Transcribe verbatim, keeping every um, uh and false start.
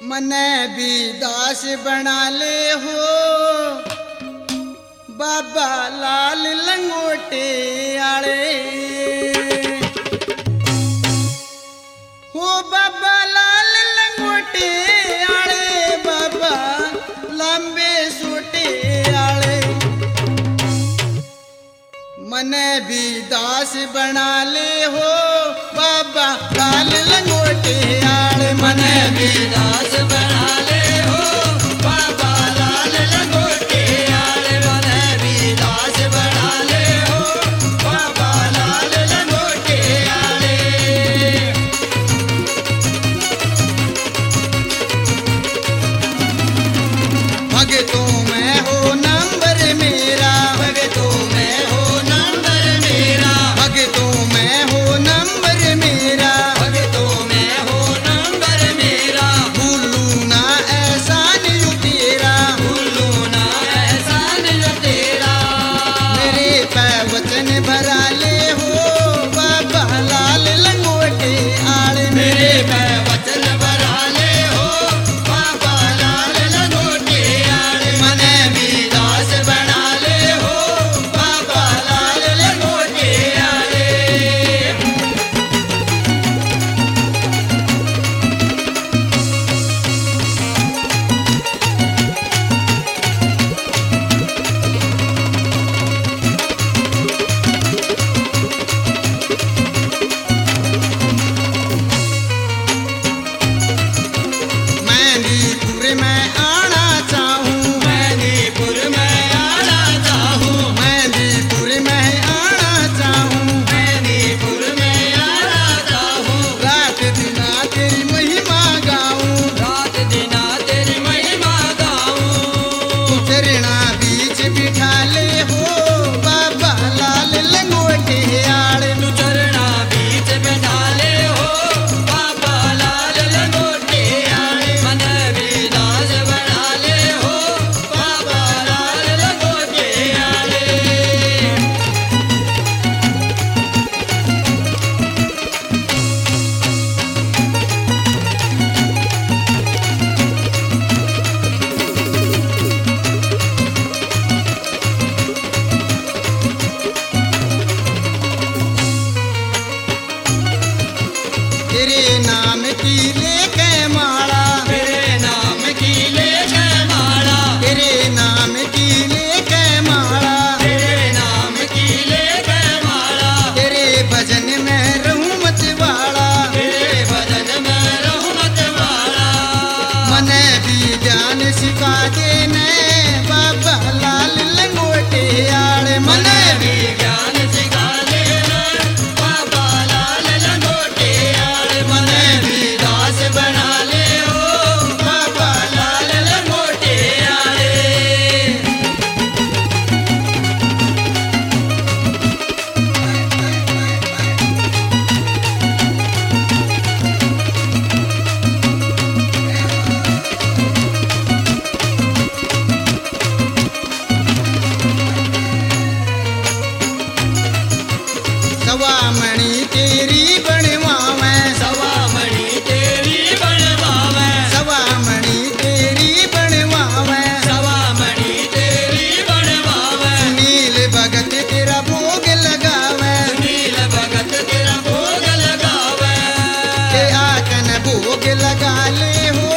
मने भी दास बना ले हो बाबा लाल लंगोटे आले हो बाबा लाल लंगोटे आले बाबा लंबे सूटे आले मने भी दास बना ले हो बाबा लाल लंगोटे आले मने भी दास बना ले हो बाबा लाल लंगोटे आले मने भी दास बना ले हो बाबा लाल लंगोटे आले भगतों में हो नंबर मेरा भगतों में हो नंबर मेरा भगतों में हो नंबर मेरा भगतों में हो नंबर मेरा भूलू ना एहसान यू तेरा भूलू ना एहसान यू तेरा मेरे पे वचन भरा ले हो बाबा लाल लंगोटे आले मेरे पे वचन भरा ले हो बाबा लाल लंगोटे आले मने भी दास बना ले हो बाबा लाल लंगोटे आले मेहंदीपुर में आना चाहूँ मेहंदीपुर में आना चाहूँ मेहंदीपुर में आना चाहूँ मेहंदीपुर में आना चाहूँ रात दिना तेरी महिमा गाऊँ रात दिना तेरी महिमा गाऊँ चरणा बीच बिठा ले हो बाबा लाल लंगोटे आले तू चरणा बीच बिठा ले हो बाबा लाल लंगोटे आले मने भी दास बना ले हो बाबा लाल लंगोटे आले तेरे नाम की लेके माला तेरे नाम की लेके माला तेरे नाम की लेके माला तेरे नाम की लेके माला तेरे भजन में रहूं मत वाला तेरे भजन में रहूं मत वाला मने भी ज्ञान सिखा देने बाबा लाल लंगोटे आले मने भी ज्ञान सिखा देने बाबा लाल लंगोटे आले मने भी दास बना ले हो बाबा लाल लंगोटे आले सवा मणि तेरी बनवावे सवा मणि तेरी बनवावे सवा मणि तेरी बनवावे सवा मणि तेरी बनवावे नील भगत तेरा भोग लगावे नील भगत तेरा भोग लगावे के आकन भोग लगा ले हो